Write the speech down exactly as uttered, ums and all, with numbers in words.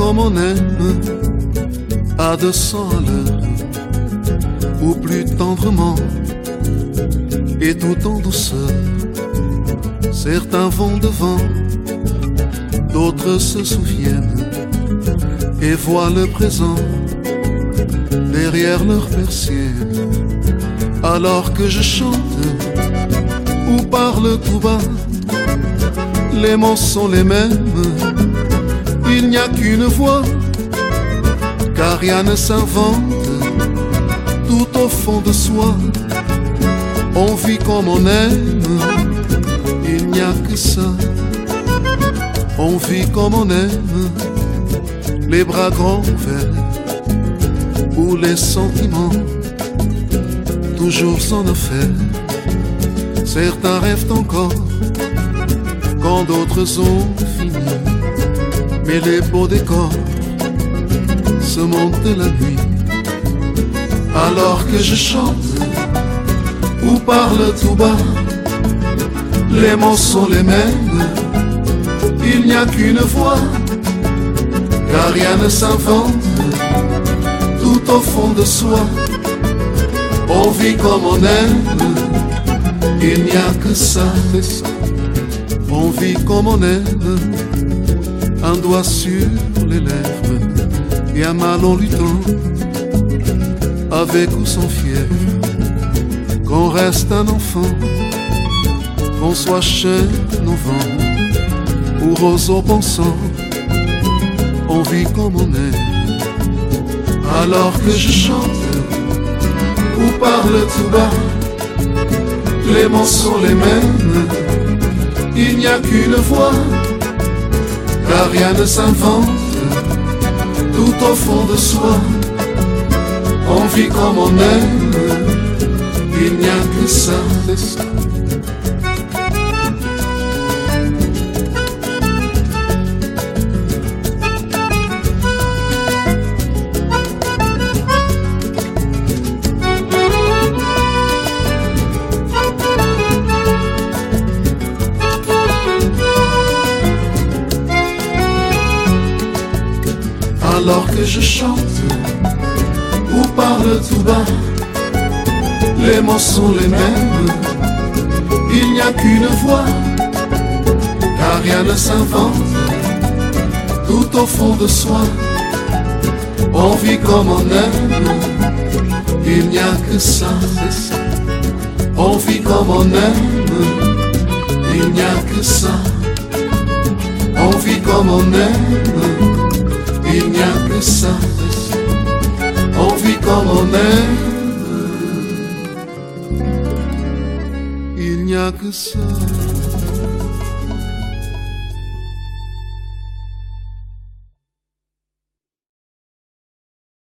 comme on aime, à deux cents à l'heure, ou plus tendrement, et tout en douceur. Certains vont devant, d'autres se souviennent, et voient le présent derrière leur persienne. Alors que je chante ou parle tout bas, les mots sont les mêmes, il n'y a qu'une voix, car rien ne s'invente. Tout au fond de soi, on vit comme on aime, il n'y a que ça. On vit comme on aime, les bras grands ouverts, ou les sentiments toujours en affaire. Certains rêvent encore quand d'autres ont fini, mais les beaux décors se montent la nuit. Alors que je chante ou parle tout bas, les mots sont les mêmes, il n'y a qu'une voix, car rien ne s'invente. Tout au fond de soi, on vit comme on aime, il n'y a que ça. On vit comme on aime, un doigt sur les lèvres et un mal en luttant, avec ou sans fièvre. Qu'on reste un enfant, qu'on soit chêne au vent ou roseau pensant, on vit comme on aime. Alors que je chante ou parle tout bas, les mots sont les mêmes, il n'y a qu'une voix, car rien ne s'invente. Tout au fond de soi, on vit comme on aime, il n'y a que ça. Alors que je chante ou parle tout bas, les mots sont les mêmes, il n'y a qu'une voix, car rien ne s'invente. Tout au fond de soi, on vit comme on aime, il n'y a que ça. On vit comme on aime, il n'y a que ça. On vit comme on aime, il n'y a que ça. On vit comme on aime, il n'y a que ça.